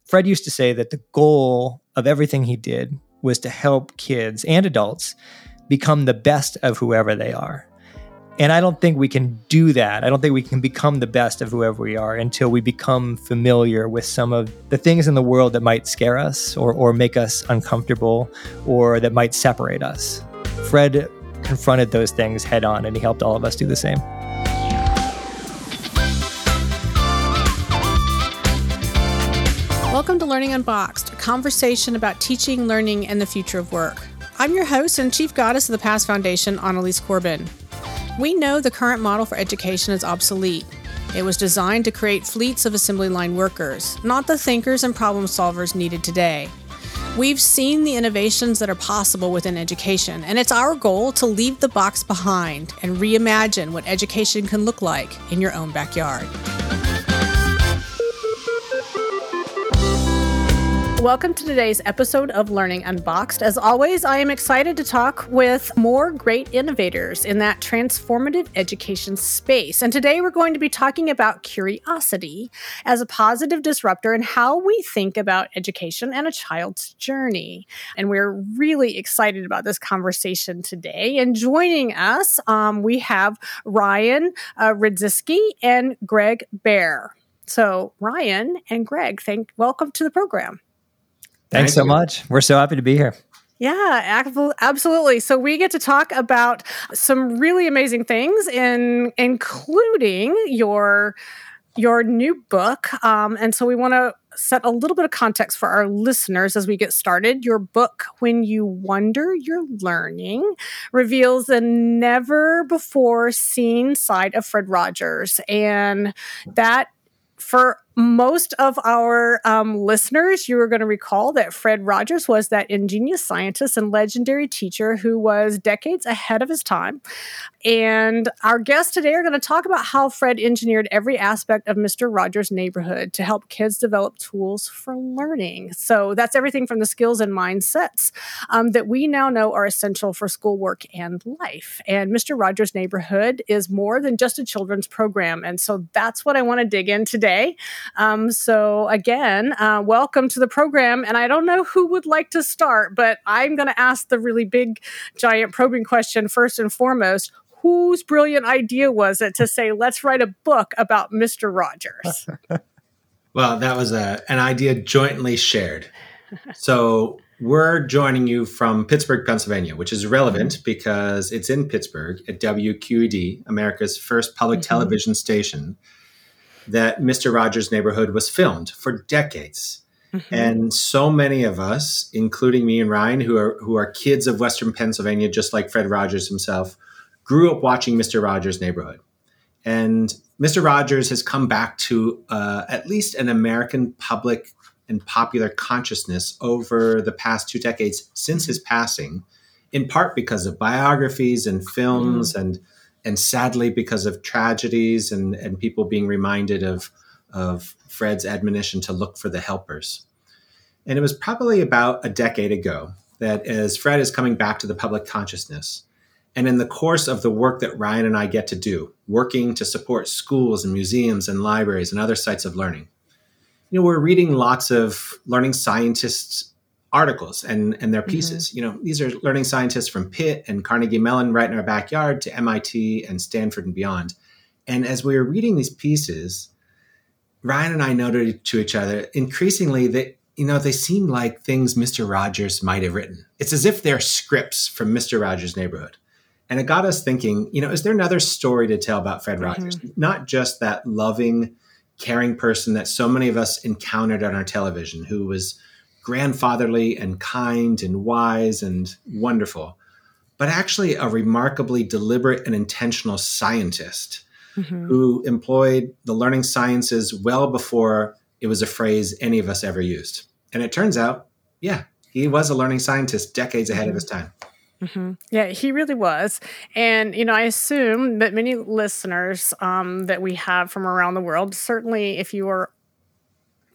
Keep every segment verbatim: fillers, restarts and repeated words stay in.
Fred used to say that the goal of everything he did was to help kids and adults become the best of whoever they are. And I don't think we can do that. I don't think we can become the best of whoever we are until we become familiar with some of the things in the world that might scare us or, or make us uncomfortable or that might separate us. Fred confronted those things head on, and he helped all of us do the same. Welcome to Learning Unboxed, a conversation about teaching, learning, and the future of work. I'm your host and Chief Goddess of the Past Foundation, Annalise Corbin. We know the current model for education is obsolete. It was designed to create fleets of assembly line workers, not the thinkers and problem solvers needed today. We've seen the innovations that are possible within education, and it's our goal to leave the box behind and reimagine what education can look like in your own backyard. Welcome to today's episode of Learning Unboxed. As always, I am excited to talk with more great innovators in that transformative education space. And today we're going to be talking about curiosity as a positive disruptor and how we think about education and a child's journey. And we're really excited about this conversation today. And joining us, um, we have Ryan uh, Radzisky and Greg Baer. So Ryan and Greg, thank thank to the program. Thanks Thank so you. much. We're so happy to be here. Yeah, absolutely. So we get to talk about some really amazing things, in including your your new book. Um, and so we want to set a little bit of context for our listeners as we get started. Your book, When You Wonder, You're Learning, reveals the never before seen side of Fred Rogers, and that for most of our um, listeners, you are going to recall that Fred Rogers was that ingenious scientist and legendary teacher who was decades ahead of his time. And our guests today are going to talk about how Fred engineered every aspect of Mister Rogers' Neighborhood to help kids develop tools for learning. So that's everything from the skills and mindsets um, that we now know are essential for schoolwork and life. And Mister Rogers' Neighborhood is more than just a children's program. And so that's what I want to dig in today. Um, so again, uh, welcome to the program. And I don't know who would like to start, but I'm going to ask the really big, giant probing question first and foremost. Whose brilliant idea was it to say, let's write a book about Mister Rogers? Well, that was a, an idea jointly shared. So we're joining you from Pittsburgh, Pennsylvania, which is relevant because it's in Pittsburgh at W Q E D, America's first public mm-hmm. television station, that Mister Rogers' Neighborhood was filmed for decades. Mm-hmm. And so many of us, including me and Ryan, who are who are kids of Western Pennsylvania, just like Fred Rogers himself, grew up watching Mister Rogers' Neighborhood. And Mister Rogers has come back to uh, at least an American public and popular consciousness over the past two decades since his passing, in part because of biographies and films mm. and and sadly because of tragedies and, and people being reminded of, of Fred's admonition to look for the helpers. And it was probably about a decade ago that as Fred is coming back to the public consciousness, and in the course of the work that Ryan and I get to do, working to support schools and museums and libraries and other sites of learning, you know, we're reading lots of learning scientists' articles and, and their pieces. Mm-hmm. You know, these are learning scientists from Pitt and Carnegie Mellon right in our backyard to M I T and Stanford and beyond. And as we were reading these pieces, Ryan and I noted to each other increasingly that, you know, they seem like things Mister Rogers might have written. It's as if they're scripts from Mister Rogers' Neighborhood. And it got us thinking, you know, is there another story to tell about Fred mm-hmm. Rogers? Not just that loving, caring person that so many of us encountered on our television, who was grandfatherly and kind and wise and wonderful, but actually a remarkably deliberate and intentional scientist mm-hmm. who employed the learning sciences well before it was a phrase any of us ever used. And it turns out, yeah, he was a learning scientist decades ahead mm-hmm. of his time. Mm-hmm. Yeah, he really was. And, you know, I assume that many listeners um, that we have from around the world, certainly if you are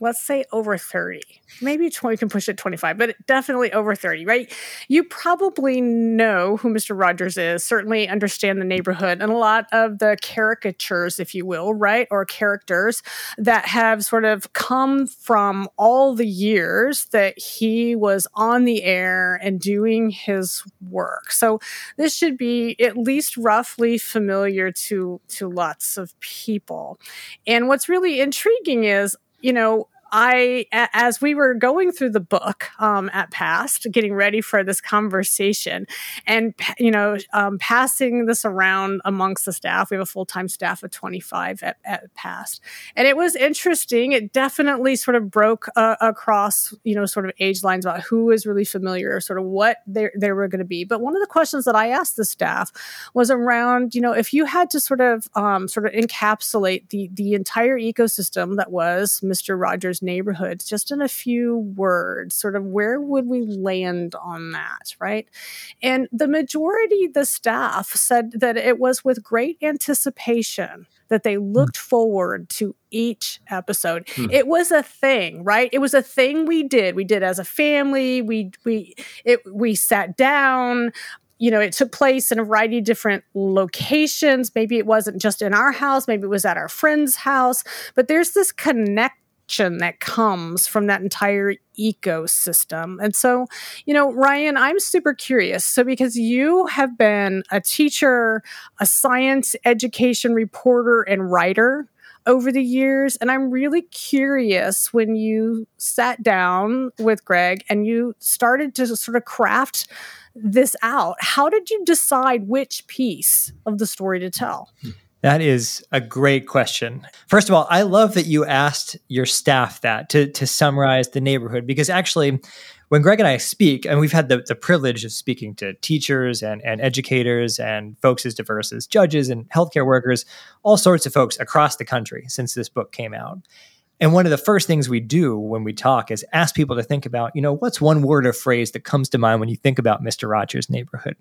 let's say over thirty, maybe twenty, can push it twenty-five, but definitely over thirty, right? You probably know who Mister Rogers is, certainly understand the neighborhood and a lot of the caricatures, if you will, right? Or characters that have sort of come from all the years that he was on the air and doing his work. So this should be at least roughly familiar to, to lots of people. And what's really intriguing is, you know, I, as we were going through the book um, at Past, getting ready for this conversation, and you know, um, passing this around amongst the staff, we have a full-time staff of twenty-five at, at Past, and it was interesting. It definitely sort of broke uh, across, you know, sort of age lines about who is really familiar, sort of what they they were going to be. But one of the questions that I asked the staff was around, you know, if you had to sort of um, sort of encapsulate the the entire ecosystem that was Mister Rogers' neighborhoods just in a few words, sort of where would we land on that, right? And the majority of the staff said that it was with great anticipation that they looked mm. forward to each episode. Mm. It was a thing, right? It was a thing we did. We did as a family. We we it we sat down. You know, it took place in a variety of different locations. Maybe it wasn't just in our house. Maybe it was at our friend's house. But there's this connect that comes from that entire ecosystem. And so, you know, Ryan, I'm super curious. So because you have been a teacher, a science education reporter and writer over the years, and I'm really curious when you sat down with Greg and you started to sort of craft this out, how did you decide which piece of the story to tell? That is a great question. First of all, I love that you asked your staff that to, to summarize the neighborhood, because actually, when Greg and I speak, and we've had the, the privilege of speaking to teachers and, and educators and folks as diverse as judges and healthcare workers, all sorts of folks across the country since this book came out. And one of the first things we do when we talk is ask people to think about, you know, what's one word or phrase that comes to mind when you think about Mister Rogers' neighborhood?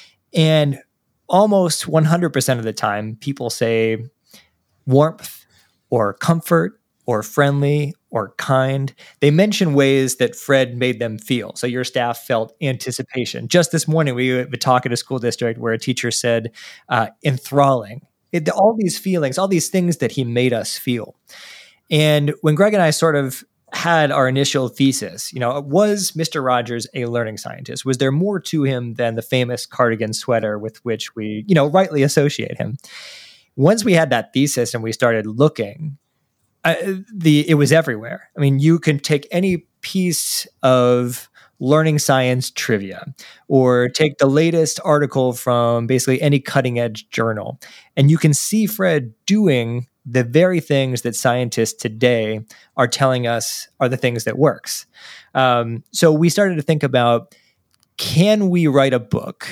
And almost one hundred percent of the time, people say warmth or comfort or friendly or kind. They mention ways that Fred made them feel. So your staff felt anticipation. Just this morning, we had a talk at a school district where a teacher said uh, enthralling. It, all these feelings, all these things that he made us feel. And when Greg and I sort of had our initial thesis, you know, was Mister Rogers a learning scientist? Was there more to him than the famous cardigan sweater with which we, you know, rightly associate him? Once we had that thesis and we started looking, uh, the it was everywhere. I mean, you can take any piece of learning science trivia or take the latest article from basically any cutting edge journal, and you can see Fred doing the very things that scientists today are telling us are the things that works. Um, so we started to think about, can we write a book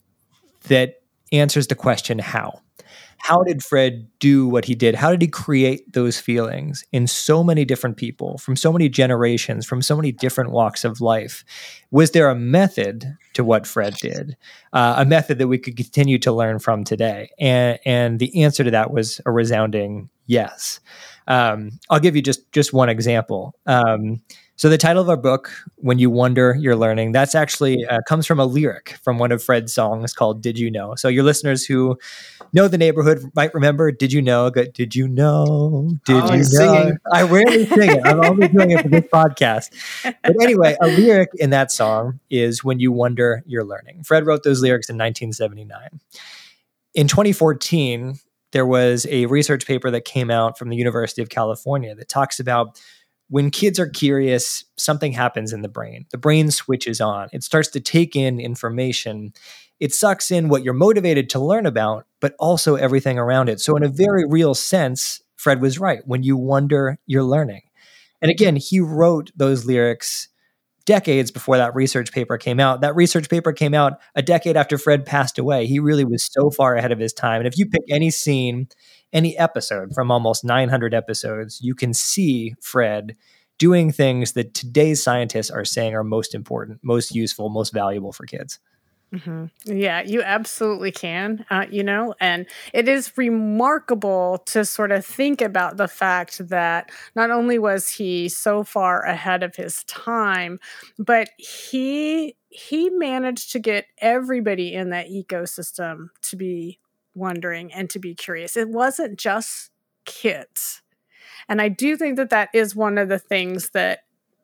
that answers the question, how? How did Fred do what he did? How did he create those feelings in so many different people, from so many generations, from so many different walks of life? Was there a method to what Fred did? Uh, a method that we could continue to learn from today? And, and the answer to that was a resounding yes. Um, I'll give you just, just one example. Um, So the title of our book, When You Wonder, You're Learning, that's actually uh, comes from a lyric from one of Fred's songs called Did You Know? So your listeners who know the neighborhood might remember Did You Know? Did you know? Did oh, you know? Singing. I rarely sing it. I'm only doing it for this podcast. But anyway, a lyric in that song is When You Wonder, You're Learning. Fred wrote those lyrics in nineteen seventy-nine. In twenty fourteen, there was a research paper that came out from the University of California that talks about when kids are curious, something happens in the brain. The brain switches on. It starts to take in information. It sucks in what you're motivated to learn about, but also everything around it. So in a very real sense, Fred was right. When you wonder, you're learning. And again, he wrote those lyrics decades before that research paper came out. That research paper came out a decade after Fred passed away. He really was so far ahead of his time. And if you pick any scene, any episode from almost nine hundred episodes, you can see Fred doing things that today's scientists are saying are most important, most useful, most valuable for kids. hmm Yeah, you absolutely can, uh, you know, and it is remarkable to sort of think about the fact that not only was he so far ahead of his time, but he he managed to get everybody in that ecosystem to be wondering and to be curious. It wasn't just kids. And I do think that that is one of the things that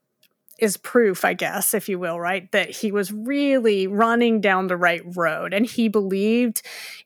is proof, I guess, if you will, right? That he was really running down the right road and he believed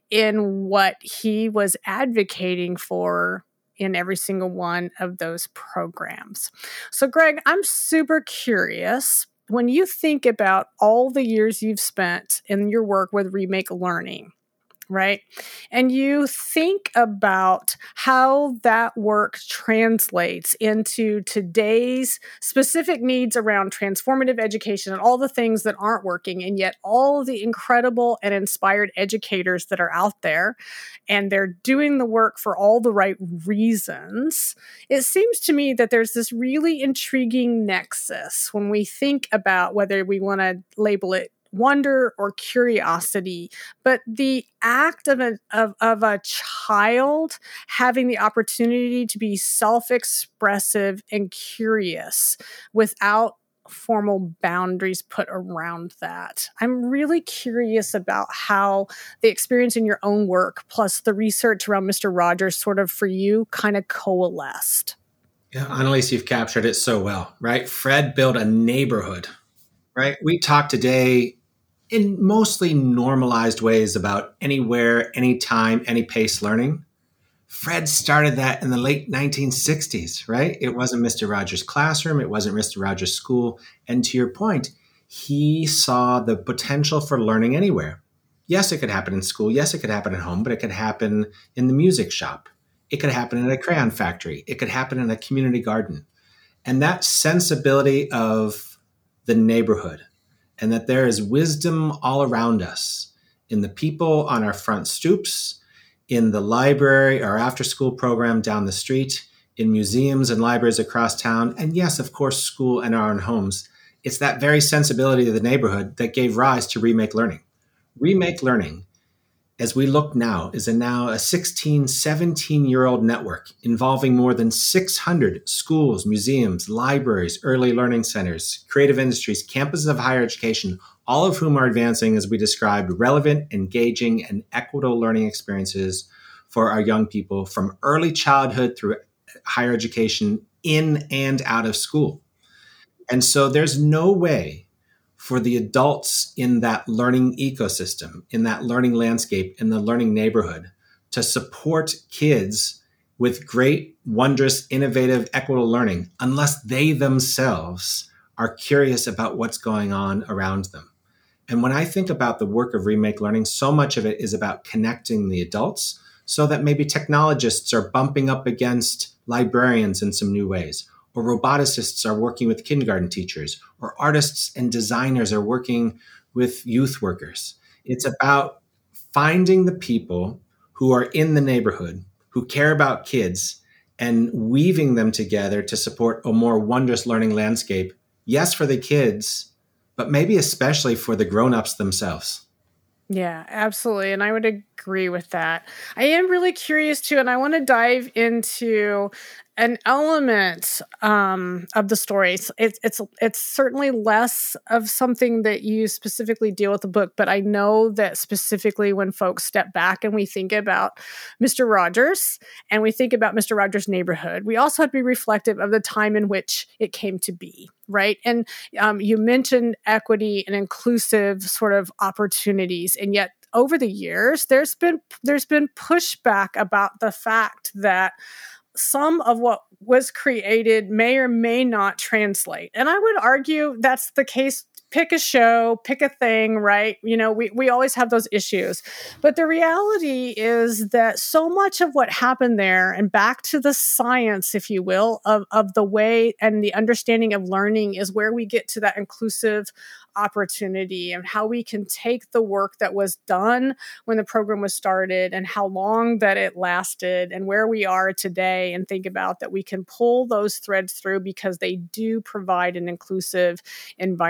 in what he was advocating for in every single one of those programs. So, Greg, I'm super curious. When you think about all the years you've spent in your work with Remake Learning, right? And you think about how that work translates into today's specific needs around transformative education and all the things that aren't working, and yet all the incredible and inspired educators that are out there, and they're doing the work for all the right reasons. It seems to me that there's this really intriguing nexus when we think about whether we want to label it wonder or curiosity, but the act of a, of, of a child having the opportunity to be self-expressive and curious without formal boundaries put around that. I'm really curious about how the experience in your own work plus the research around Mister Rogers sort of for you kind of coalesced. Yeah, Annalise, you've captured it so well, right? Fred built a neighborhood, right? We talk today in mostly normalized ways about anywhere, anytime, any pace learning. Fred started that in the late nineteen sixties, right? It wasn't Mister Rogers' classroom. It wasn't Mister Rogers' school. And to your point, he saw the potential for learning anywhere. Yes, it could happen in school. Yes, it could happen at home, but it could happen in the music shop. It could happen in a crayon factory. It could happen in a community garden. And that sensibility of the neighborhood, and that there is wisdom all around us in the people on our front stoops, in the library, our after school program down the street, in museums and libraries across town, and yes, of course, school and our own homes. It's that very sensibility of the neighborhood that gave rise to Remake Learning. Remake Learning, as we look now, is a now a sixteen, seventeen-year-old network involving more than six hundred schools, museums, libraries, early learning centers, creative industries, campuses of higher education, all of whom are advancing, as we described, relevant, engaging, and equitable learning experiences for our young people from early childhood through higher education in and out of school. And so there's no way for the adults in that learning ecosystem, in that learning landscape, in the learning neighborhood, to support kids with great, wondrous, innovative, equitable learning, unless they themselves are curious about what's going on around them. And when I think about the work of Remake Learning, so much of it is about connecting the adults so that maybe technologists are bumping up against librarians in some new ways, or roboticists are working with kindergarten teachers, or artists and designers are working with youth workers. It's about finding the people who are in the neighborhood, who care about kids, and weaving them together to support a more wondrous learning landscape. Yes, for the kids, but maybe especially for the grown-ups themselves. Yeah, absolutely. And I would agree with that. I am really curious too, and I want to dive into an element um, of the story. It's, it's it's it's certainly less of something that you specifically deal with the book, but I know that specifically when folks step back and we think about Mister Rogers and we think about Mister Rogers' neighborhood, we also have to be reflective of the time in which it came to be, right? And um, you mentioned equity and inclusive sort of opportunities, and yet over the years, there's been there's been pushback about the fact that some of what was created may or may not translate. And I would argue that's the case. Pick a show, pick a thing, right? You know, we, we always have those issues. But the reality is that so much of what happened there, and back to the science, if you will, of, of the way and the understanding of learning is where we get to that inclusive opportunity and how we can take the work that was done when the program was started and how long that it lasted and where we are today, and think about that we can pull those threads through because they do provide an inclusive environment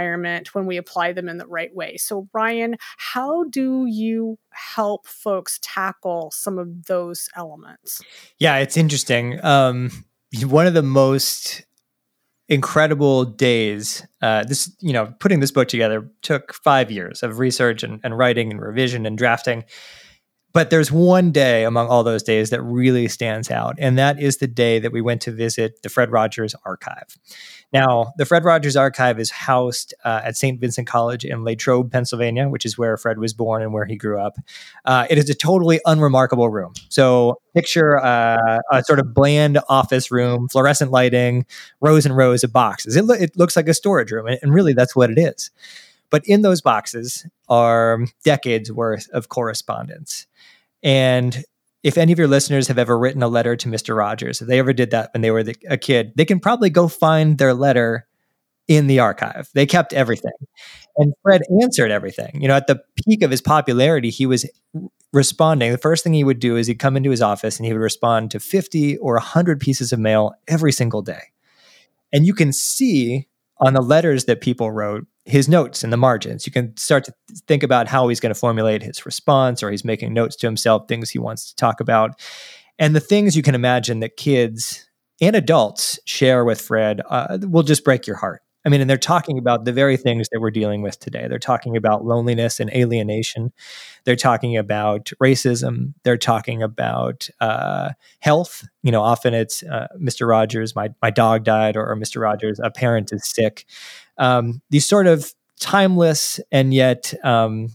relevant when we apply them in the right way. So, Ryan, how do you help folks tackle some of those elements? Yeah, it's interesting. Um, one of the most incredible days, uh, this, you know, putting this book together took five years of research and, and writing and revision and drafting. But there's one day among all those days that really stands out, and that is the day that we went to visit the Fred Rogers Archive. Now, the Fred Rogers Archive is housed uh, at Saint Vincent College in Latrobe, Pennsylvania, which is where Fred was born and where he grew up. Uh, it is a totally unremarkable room. So picture uh, a sort of bland office room, fluorescent lighting, rows and rows of boxes. It, lo- it looks like a storage room, and, and really that's what it is. But in those boxes are decades worth of correspondence. And if any of your listeners have ever written a letter to Mister Rogers, if they ever did that when they were the, a kid, they can probably go find their letter in the archive. They kept everything. And Fred answered everything. You know, at the peak of his popularity, he was responding. The first thing he would do is he'd come into his office and he would respond to fifty or one hundred pieces of mail every single day. And you can see on the letters that people wrote his notes in the margins. You can start to think about how he's going to formulate his response, or he's making notes to himself, things he wants to talk about. And the things you can imagine that kids and adults share with Fred uh, will just break your heart. I mean, and they're talking about the very things that we're dealing with today. They're talking about loneliness and alienation. They're talking about racism. They're talking about uh, health. You know, often it's uh, Mister Rogers, my my dog died, or, or Mister Rogers, a parent is sick. Um, these sort of timeless and yet um,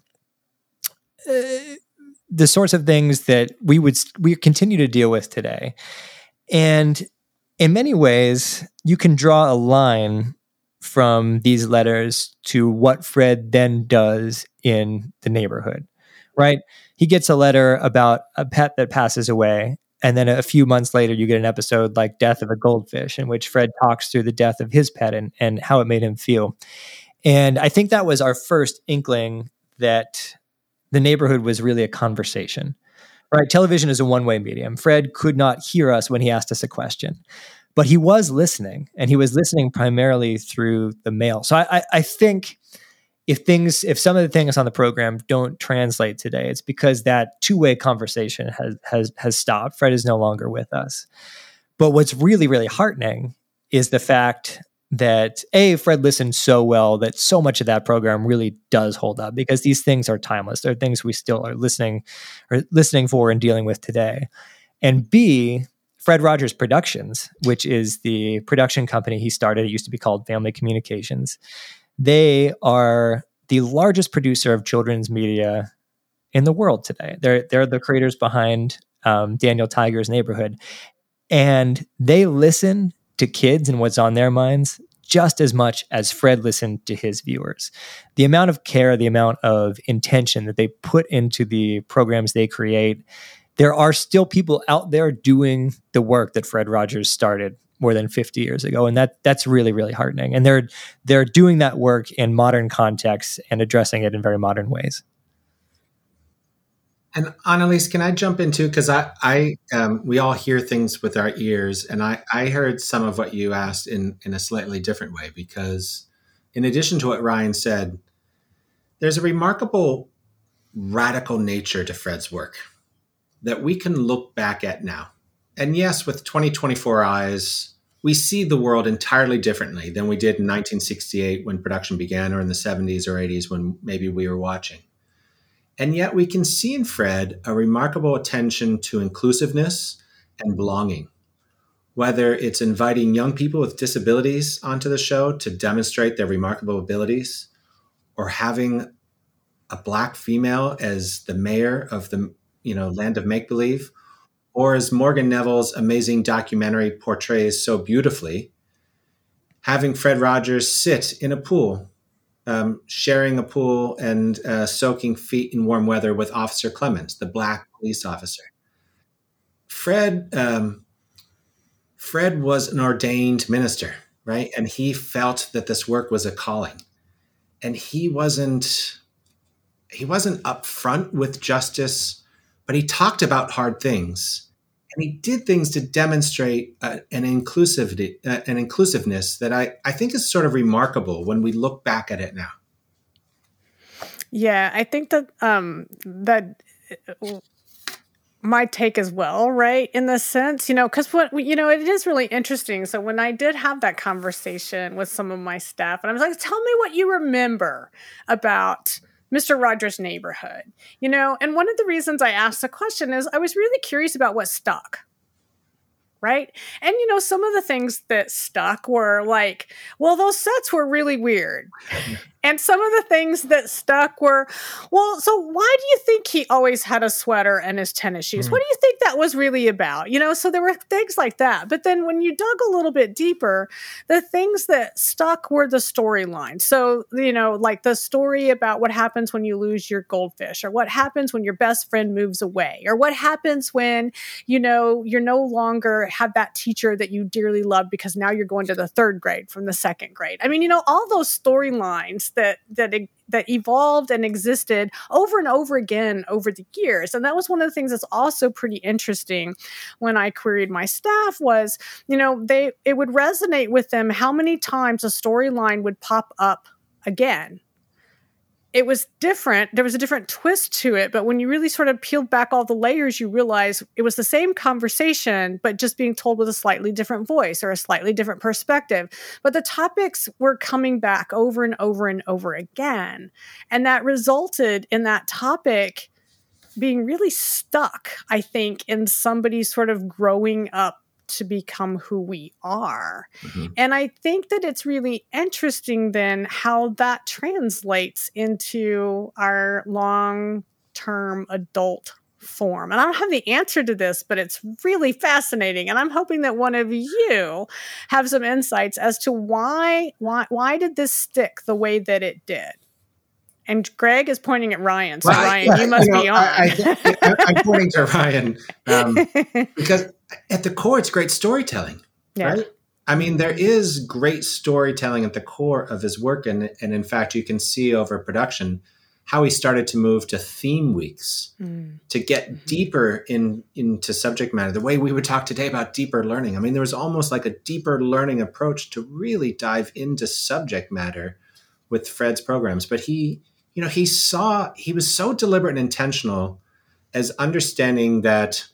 uh, the sorts of things that we would we continue to deal with today. And in many ways, you can draw a line from these letters to what Fred then does in the neighborhood, right? He gets a letter about a pet that passes away. And then a few months later, you get an episode like Death of a Goldfish, in which Fred talks through the death of his pet and, and how it made him feel. And I think that was our first inkling that the neighborhood was really a conversation, right? Television is a one-way medium. Fred could not hear us when he asked us a question, but he was listening, and he was listening primarily through the mail. So I, I, I think if things, if some of the things on the program don't translate today, it's because that two-way conversation has has has stopped. Fred is no longer with us. But what's really, really heartening is the fact that A, Fred listened so well that so much of that program really does hold up, because these things are timeless. They're things we still are listening or listening for and dealing with today. And B, Fred Rogers Productions, which is the production company he started, it used to be called Family Communications. They are the largest producer of children's media in the world today. They're they're the creators behind um, Daniel Tiger's Neighborhood, and they listen to kids and what's on their minds just as much as Fred listened to his viewers. The amount of care, the amount of intention that they put into the programs they create. There are still people out there doing the work that Fred Rogers started more than fifty years ago. And that that's really, really heartening. And they're they're doing that work in modern contexts and addressing it in very modern ways. And Annalise, can I jump into, because I, I um, we all hear things with our ears, and I, I heard some of what you asked in, in a slightly different way, because in addition to what Ryan said, there's a remarkable radical nature to Fred's work that we can look back at now. And yes, with twenty twenty-four eyes, we see the world entirely differently than we did in nineteen sixty-eight when production began, or in the seventies or eighties when maybe we were watching. And yet we can see in Fred a remarkable attention to inclusiveness and belonging, whether it's inviting young people with disabilities onto the show to demonstrate their remarkable abilities, or having a Black female as the mayor of the you know land of make-believe, or as Morgan Neville's amazing documentary portrays so beautifully, having Fred Rogers sit in a pool, um, sharing a pool and uh, soaking feet in warm weather with Officer Clemens, the Black police officer. Fred, um, Fred was an ordained minister, right? And he felt that this work was a calling. And he wasn't, he wasn't upfront with justice, but he talked about hard things. And he did things to demonstrate uh, an inclusivity, uh, an inclusiveness that I, I think is sort of remarkable when we look back at it now. Yeah, I think that um, that uh, my take as well, right? In the sense, you know, because what you know, it is really interesting. So when I did have that conversation with some of my staff, and I was like, "Tell me what you remember about Mister Rogers' Neighborhood," you know. And one of the reasons I asked the question is I was really curious about what stuck. Right. And, you know, some of the things that stuck were like, well, those sets were really weird. And some of the things that stuck were, well, so why do you think he always had a sweater and his tennis shoes? Mm. What do you think that was really about? You know, so there were things like that. But then when you dug a little bit deeper, the things that stuck were the storyline. So, you know, like the story about what happens when you lose your goldfish, or what happens when your best friend moves away, or what happens when, you know, you're no longer have that teacher that you dearly loved because now you're going to the third grade from the second grade. I mean, you know, all those storylines that that that evolved and existed over and over again over the years. And that was one of the things that's also pretty interesting when I queried my staff was, you know, they it would resonate with them how many times a storyline would pop up again. It was different. There was a different twist to it. But when you really sort of peeled back all the layers, you realize it was the same conversation, but just being told with a slightly different voice or a slightly different perspective. But the topics were coming back over and over and over again. And that resulted in that topic being really stuck, I think, in somebody sort of growing up to become who we are. Mm-hmm. And I think that it's really interesting then how that translates into our long-term adult form. And I don't have the answer to this, but it's really fascinating. And I'm hoping that one of you have some insights as to why, why, why did this stick the way that it did? And Greg is pointing at Ryan. So, well, Ryan, I, you must you know, be on. I, I, I, I'm pointing to Ryan um, because at the core, it's great storytelling, yeah. right? I mean, there is great storytelling at the core of his work. And, and in fact, you can see over production how he started to move to theme weeks mm. to get mm-hmm. deeper in into subject matter, the way we would talk today about deeper learning. I mean, there was almost like a deeper learning approach to really dive into subject matter with Fred's programs. But he... You know, he saw, he was so deliberate and intentional as understanding that,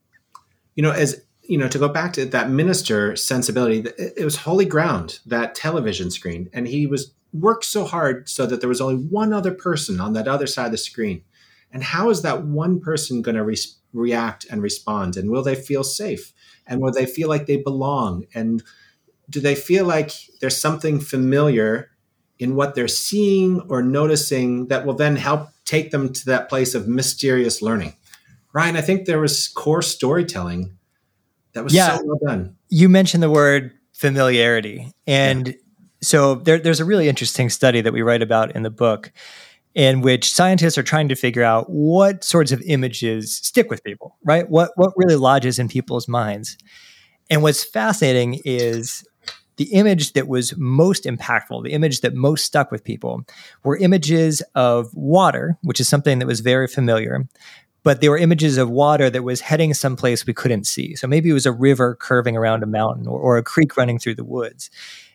you know, as, you know, to go back to that minister sensibility, it was holy ground, that television screen. And he was worked so hard so that there was only one other person on that other side of the screen. And how is that one person going to re- react and respond? And will they feel safe? And will they feel like they belong? And do they feel like there's something familiar in what they're seeing or noticing that will then help take them to that place of mysterious learning? Ryan, I think there was core storytelling that was yeah, so well done. You mentioned the word familiarity. And yeah. so there, there's a really interesting study that we write about in the book in which scientists are trying to figure out what sorts of images stick with people, right? What, what really lodges in people's minds. And what's fascinating is the image that was most impactful, the image that most stuck with people, were images of water, which is something that was very familiar, but they were images of water that was heading someplace we couldn't see. So maybe it was a river curving around a mountain or, or a creek running through the woods.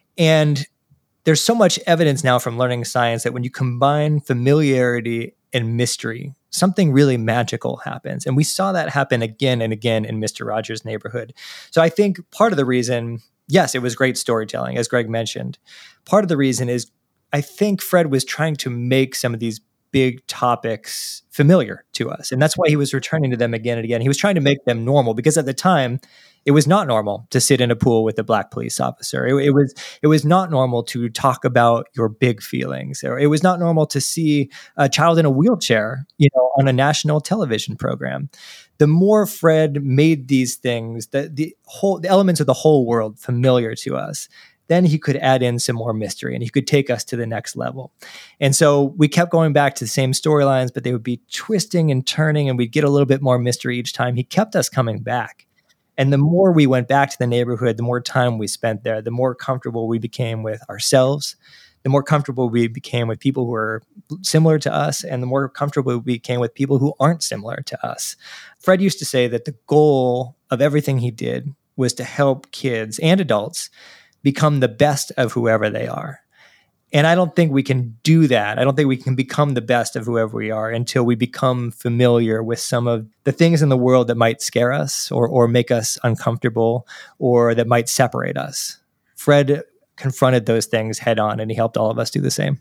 And there's so much evidence now from learning science that when you combine familiarity and mystery, something really magical happens. And we saw that happen again and again in Mister Rogers' Neighborhood. So I think part of the reason... Yes, it was great storytelling, as Greg mentioned. Part of the reason is I think Fred was trying to make some of these big topics familiar to us. And that's why he was returning to them again and again. He was trying to make them normal because at the time, it was not normal to sit in a pool with a black police officer. It, it was it was not normal to talk about your big feelings. Or it was not normal to see a child in a wheelchair, you know, on a national television program. The more Fred made these things, the the whole the elements of the whole world familiar to us, then he could add in some more mystery and he could take us to the next level. And so we kept going back to the same storylines, but they would be twisting and turning and we'd get a little bit more mystery each time. He kept us coming back. And the more we went back to the neighborhood, the more time we spent there, the more comfortable we became with ourselves, the more comfortable we became with people who are similar to us, and the more comfortable we became with people who aren't similar to us. Fred used to say that the goal of everything he did was to help kids and adults become the best of whoever they are. And I don't think we can do that. I don't think we can become the best of whoever we are until we become familiar with some of the things in the world that might scare us or, or make us uncomfortable or that might separate us. Fred confronted those things head on, and he helped all of us do the same.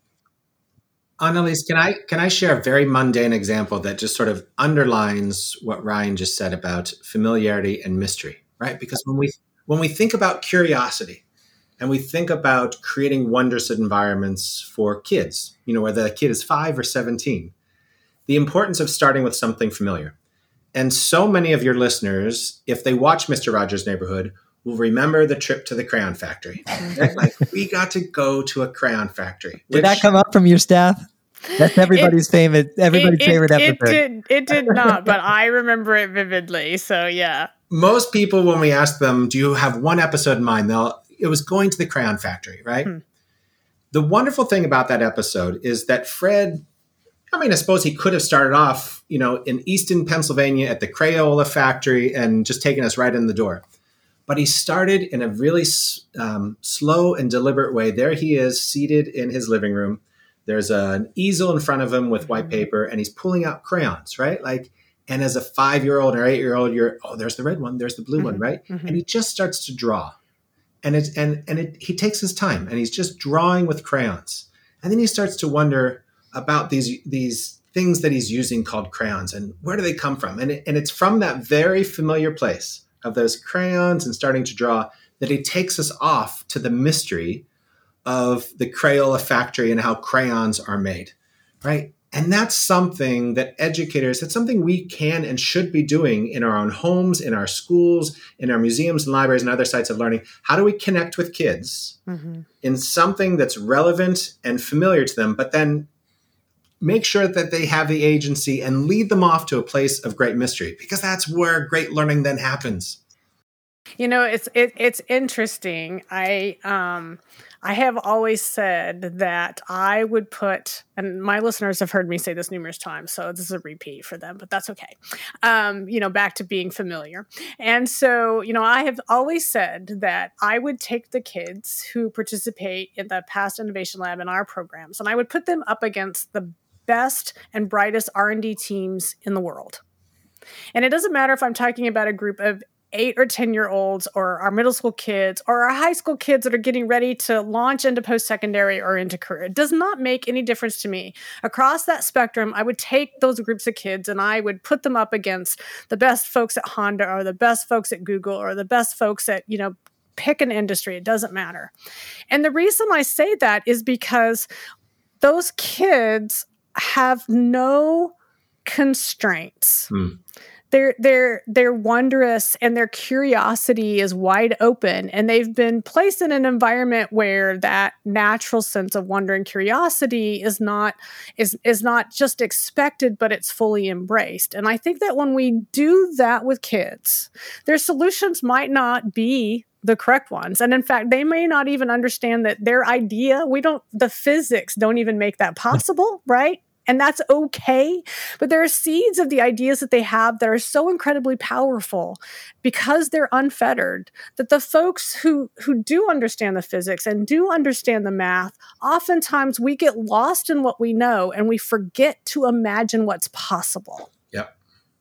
Annalise, can I can I share a very mundane example that just sort of underlines what Ryan just said about familiarity and mystery, right? Because when we when we think about curiosity and we think about creating wondrous environments for kids, you know, whether the kid is five or seventeen, the importance of starting with something familiar. And so many of your listeners, if they watch Mister Rogers' Neighborhood, will remember the trip to the crayon factory. Like, we got to go to a crayon factory. Did that come up from your staff? That's everybody's it, favorite everybody's it, favorite it, episode. It did, it did not, but I remember it vividly. So yeah. Most people, when we ask them, do you have one episode in mind? They'll, it was going to the crayon factory, right? Hmm. The wonderful thing about that episode is that Fred, I mean, I suppose he could have started off, you know, in Easton, Pennsylvania at the Crayola factory and just taken us right in the door. But he started in a really um, slow and deliberate way. There he is, seated in his living room. There's a, an easel in front of him with white paper, and he's pulling out crayons, right? Like, and as a five-year-old or eight-year-old, you're, oh, there's the red one, there's the blue mm-hmm. one, right? Mm-hmm. And he just starts to draw. And it's and and it, he takes his time, and he's just drawing with crayons. And then he starts to wonder about these these things that he's using called crayons, and where do they come from? And it, and it's from that very familiar place of those crayons and starting to draw that he takes us off to the mystery of the Crayola factory and how crayons are made, right? And that's something that educators, that's something we can and should be doing in our own homes, in our schools, in our museums and libraries and other sites of learning. How do we connect with kids mm-hmm. in something that's relevant and familiar to them, but then make sure that they have the agency and lead them off to a place of great mystery, because that's where great learning then happens. You know, it's it, it's interesting. I um I have always said that I would put, and my listeners have heard me say this numerous times, so this is a repeat for them, but that's okay. Um, you know, back to being familiar. And so, you know, I have always said that I would take the kids who participate in the Past Innovation Lab in our programs, and I would put them up against the best and brightest R and D teams in the world. And it doesn't matter if I'm talking about a group of eight or ten year olds or our middle school kids or our high school kids that are getting ready to launch into post-secondary or into career. It does not make any difference to me. Across that spectrum, I would take those groups of kids and I would put them up against the best folks at Honda or the best folks at Google or the best folks at, you know, pick an industry. It doesn't matter. And the reason I say that is because those kids have no constraints. Hmm. They're they're they're wondrous, and their curiosity is wide open, and they've been placed in an environment where that natural sense of wonder and curiosity is not is is not just expected, but it's fully embraced. And I think that when we do that with kids, their solutions might not be the correct ones. And in fact, they may not even understand that their idea, we don't, the physics don't even make that possible, right? And that's okay. But there are seeds of the ideas that they have that are so incredibly powerful because they're unfettered, that the folks who, who do understand the physics and do understand the math, oftentimes we get lost in what we know and we forget to imagine what's possible. Yep.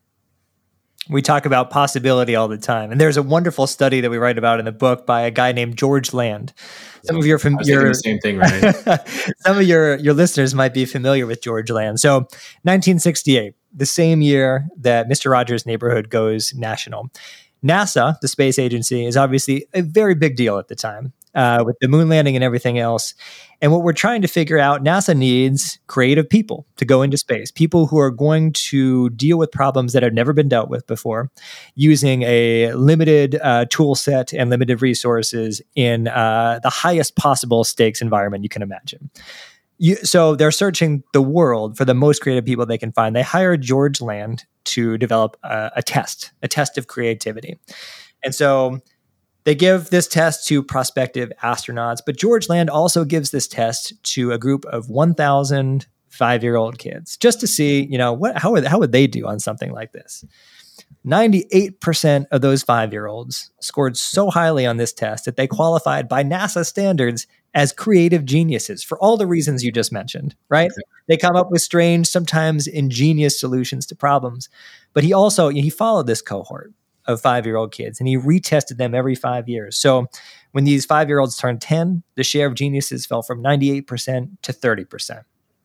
We talk about possibility all the time. And there's a wonderful study that we write about in the book by a guy named George Land. Some of your, fam- your the same thing, right? Some of your, your listeners might be familiar with George Land. So nineteen sixty-eight, the same year that Mister Rogers' Neighborhood goes national. NASA, the space agency, is obviously a very big deal at the time uh, with the moon landing and everything else. And what we're trying to figure out, NASA needs creative people to go into space, people who are going to deal with problems that have never been dealt with before, using a limited uh, tool set and limited resources in uh, the highest possible stakes environment you can imagine. You, so they're searching the world for the most creative people they can find. They hired George Land to develop a, a test, a test of creativity. And so they give this test to prospective astronauts, but George Land also gives this test to a group of one thousand five-year-old kids, just to see, you know, what how would, how would they do on something like this. ninety-eight percent of those five-year-olds scored so highly on this test that they qualified by NASA standards as creative geniuses for all the reasons you just mentioned, right? They come up with strange, sometimes ingenious solutions to problems. But he also, he followed this cohort of five-year-old kids and he retested them every five years. So when these five-year-olds turned ten, the share of geniuses fell from ninety-eight percent to thirty percent.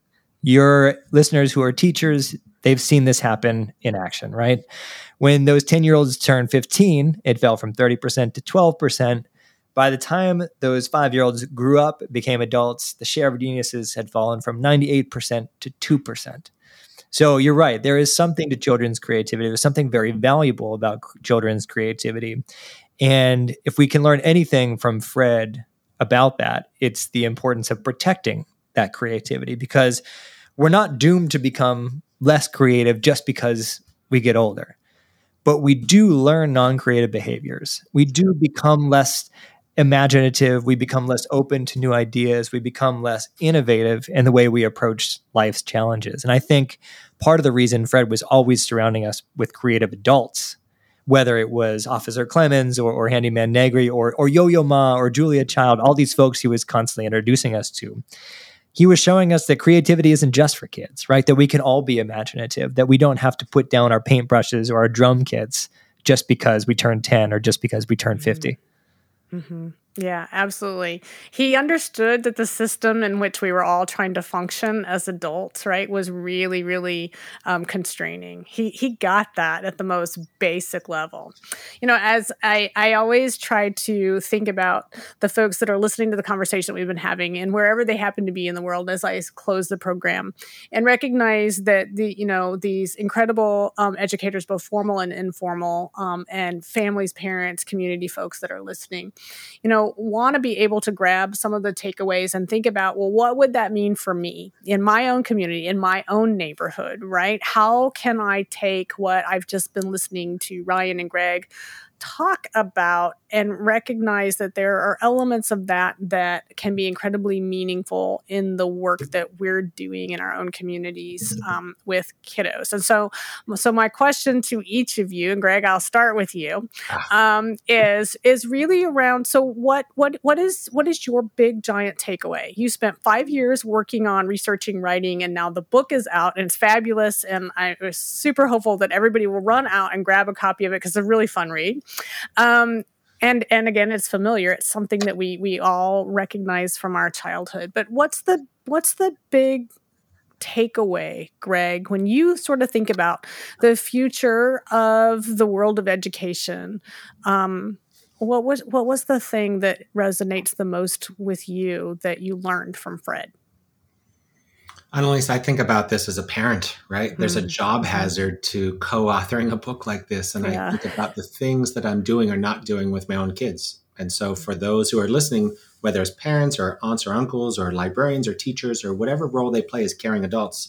Your listeners who are teachers, they've seen this happen in action, right? When those ten-year-olds turned fifteen, it fell from thirty percent to twelve percent. By the time those five-year-olds grew up, became adults, the share of geniuses had fallen from ninety-eight percent to two percent. So you're right. There is something to children's creativity. There's something very valuable about children's creativity. And if we can learn anything from Fred about that, it's the importance of protecting that creativity, because we're not doomed to become less creative just because we get older. But we do learn non-creative behaviors. We do become less imaginative. We become less open to new ideas. We become less innovative in the way we approach life's challenges. And I think part of the reason Fred was always surrounding us with creative adults, whether it was Officer Clemens or, or Handyman Negri or, or Yo-Yo Ma or Julia Child, all these folks he was constantly introducing us to, he was showing us that creativity isn't just for kids, right? That we can all be imaginative, that we don't have to put down our paintbrushes or our drum kits just because we turn ten or just because we turn fifty. Mm-hmm. Yeah, absolutely. He understood that the system in which we were all trying to function as adults, right, was really, really um, constraining. He he got that at the most basic level. You know, as I, I always try to think about the folks that are listening to the conversation that we've been having and wherever they happen to be in the world as I close the program, and recognize that the you know these incredible um, educators, both formal and informal, um, and families, parents, community folks that are listening, you know, want to be able to grab some of the takeaways and think about, well, what would that mean for me in my own community, in my own neighborhood, right? How can I take what I've just been listening to Ryan and Greg talk about and recognize that there are elements of that that can be incredibly meaningful in the work that we're doing in our own communities um, with kiddos. And so, so my question to each of you, and Greg, I'll start with you, um, is is really around. So, what what what is what is your big giant takeaway? You spent five years working on researching, writing, and now the book is out and it's fabulous. And I was super hopeful that everybody will run out and grab a copy of it because it's a really fun read. Um, And and again, it's familiar. It's something that we we all recognize from our childhood. But what's the what's the big takeaway, Greg, when you sort of think about the future of the world of education? Um, what was what was the thing that resonates the most with you that you learned from Fred? Annalise, I think about this as a parent, right? Mm-hmm. There's a job hazard to co-authoring a book like this. And yeah. I think about the things that I'm doing or not doing with my own kids. And so for those who are listening, whether as parents or aunts or uncles or librarians or teachers or whatever role they play as caring adults,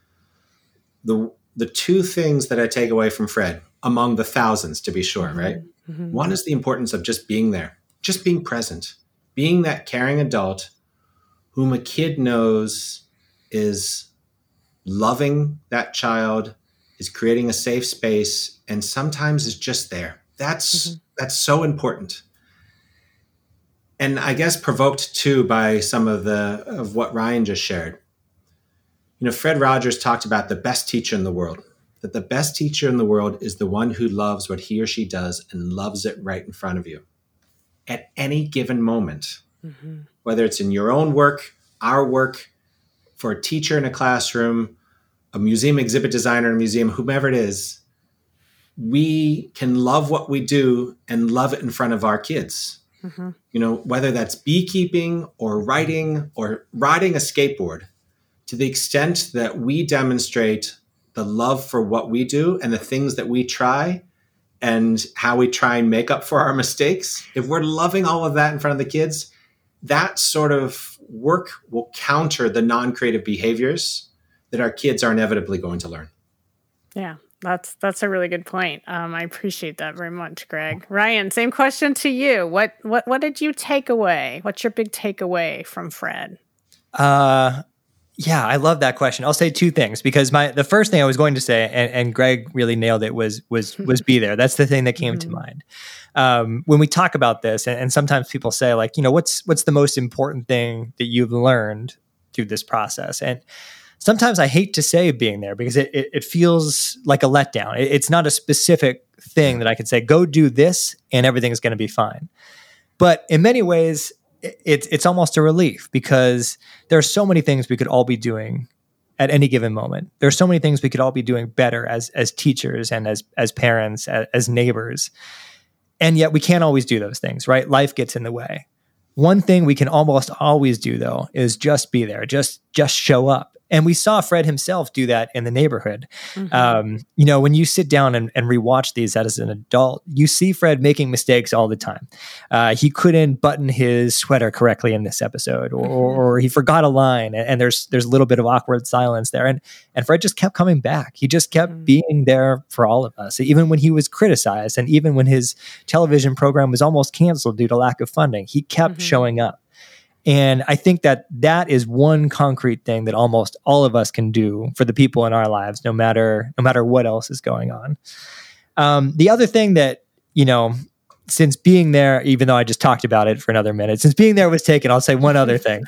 the the two things that I take away from Fred, among the thousands to be sure, right? Mm-hmm. One is the importance of just being there, just being present, being that caring adult whom a kid knows is loving that child, is creating a safe space, and sometimes is just there. That's mm-hmm. that's so important. And I guess provoked too by some of the of what Ryan just shared. You know, Fred Rogers talked about the best teacher in the world, that the best teacher in the world is the one who loves what he or she does and loves it right in front of you at any given moment, mm-hmm. whether it's in your own work, our work, for a teacher in a classroom, a museum exhibit designer in a museum, whomever it is, we can love what we do and love it in front of our kids. Mm-hmm. You know, whether that's beekeeping or writing or riding a skateboard, to the extent that we demonstrate the love for what we do and the things that we try and how we try and make up for our mistakes, if we're loving all of that in front of the kids, that sort of work will counter the non-creative behaviors that our kids are inevitably going to learn. Yeah, that's that's a really good point. Um, I appreciate that very much, Greg. Ryan, same question to you. What what what did you take away? What's your big takeaway from Fred? Uh, Yeah, I love that question. I'll say two things because my the first thing I was going to say, and, and Greg really nailed it, was was was be there. That's the thing that came mm-hmm. to mind. Um, when we talk about this, and, and sometimes people say, like, you know, what's what's the most important thing that you've learned through this process? And sometimes I hate to say being there because it it, it feels like a letdown. It, it's not a specific thing that I could say, go do this and everything's going to be fine. But in many ways, It's it's almost a relief because there are so many things we could all be doing at any given moment. There are so many things we could all be doing better as as teachers and as as parents, as, as neighbors. And yet we can't always do those things, right? Life gets in the way. One thing we can almost always do, though, is just be there, just just show up. And we saw Fred himself do that in the neighborhood. Mm-hmm. Um, you know, when you sit down and, and rewatch these as an adult, you see Fred making mistakes all the time. Uh, he couldn't button his sweater correctly in this episode, or, mm-hmm. or he forgot a line, and, and there's there's a little bit of awkward silence there. And and Fred just kept coming back. He just kept mm-hmm. being there for all of us, even when he was criticized, and even when his television program was almost canceled due to lack of funding. He kept mm-hmm. showing up. And I think that that is one concrete thing that almost all of us can do for the people in our lives, no matter no matter what else is going on. Um, the other thing that, you know, since being there, even though I just talked about it for another minute, since being there was taken, I'll say one other thing.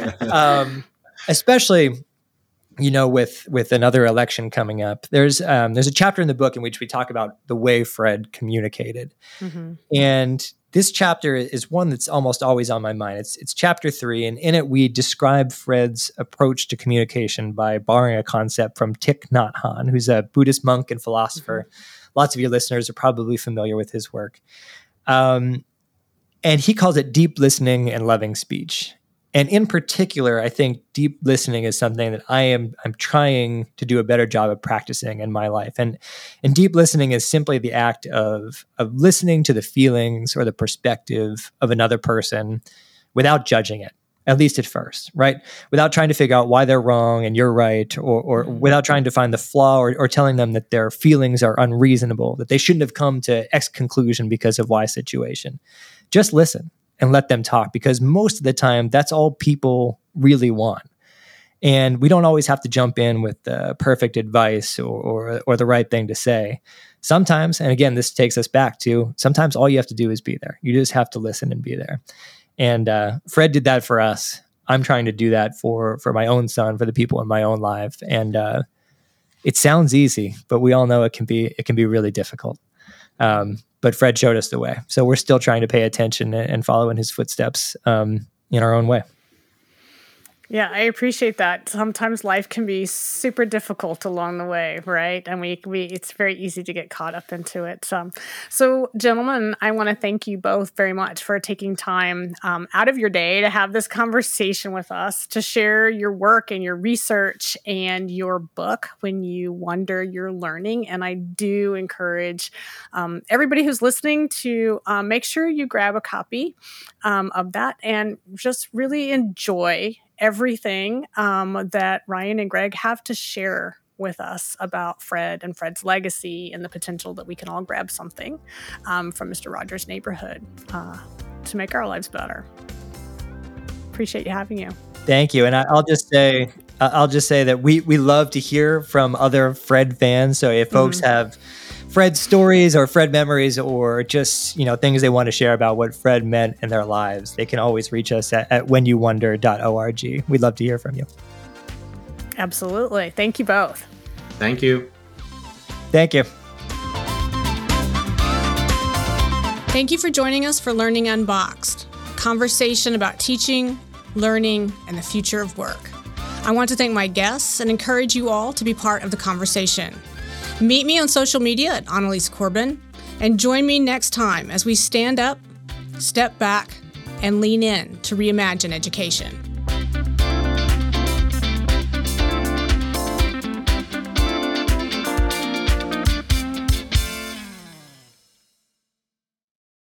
Um, especially, you know, with with another election coming up, there's um, there's a chapter in the book in which we talk about the way Fred communicated, mm-hmm. and this chapter is one that's almost always on my mind. It's it's chapter three, and in it we describe Fred's approach to communication by borrowing a concept from Thich Nhat Hanh, who's a Buddhist monk and philosopher. Mm-hmm. Lots of your listeners are probably familiar with his work. Um, and he calls it deep listening and loving speech. And in particular, I think deep listening is something that I am I'm trying to do a better job of practicing in my life. And and deep listening is simply the act of of listening to the feelings or the perspective of another person without judging it, at least at first, right? Without trying to figure out why they're wrong and you're right, or or without trying to find the flaw or, or telling them that their feelings are unreasonable, that they shouldn't have come to X conclusion because of Y situation. Just listen and let them talk, because most of the time, that's all people really want. And we don't always have to jump in with the perfect advice or, or, or the right thing to say. Sometimes, and again, this takes us back to, sometimes all you have to do is be there. You just have to listen and be there. And uh, Fred did that for us. I'm trying to do that for, for my own son, for the people in my own life. And uh, it sounds easy, but we all know it can be, it can be really difficult. Um, But Fred showed us the way. So we're still trying to pay attention and follow in his footsteps um, in our own way. Yeah, I appreciate that. Sometimes life can be super difficult along the way, right? And we, we it's very easy to get caught up into it. So, so gentlemen, I want to thank you both very much for taking time um, out of your day to have this conversation with us, to share your work and your research and your book, When You Wonder, You're Learning. And I do encourage um, everybody who's listening to um, make sure you grab a copy um, of that and just really enjoy everything um, that Ryan and Greg have to share with us about Fred and Fred's legacy and the potential that we can all grab something um, from Mister Rogers' Neighborhood uh, to make our lives better. Appreciate you having you. Thank you. And I, I'll just say, I'll just say that we we love to hear from other Fred fans. So if folks mm-hmm. have Fred stories or Fred memories, or just, you know, things they want to share about what Fred meant in their lives, they can always reach us at, at when you wonder dot org. We'd love to hear from you. Absolutely. Thank you both. Thank you. Thank you. Thank you for joining us for Learning Unboxed, a conversation about teaching, learning, and the future of work. I want to thank my guests and encourage you all to be part of the conversation. Meet me on social media at Annalise Corbin, and join me next time as we stand up, step back, and lean in to reimagine education.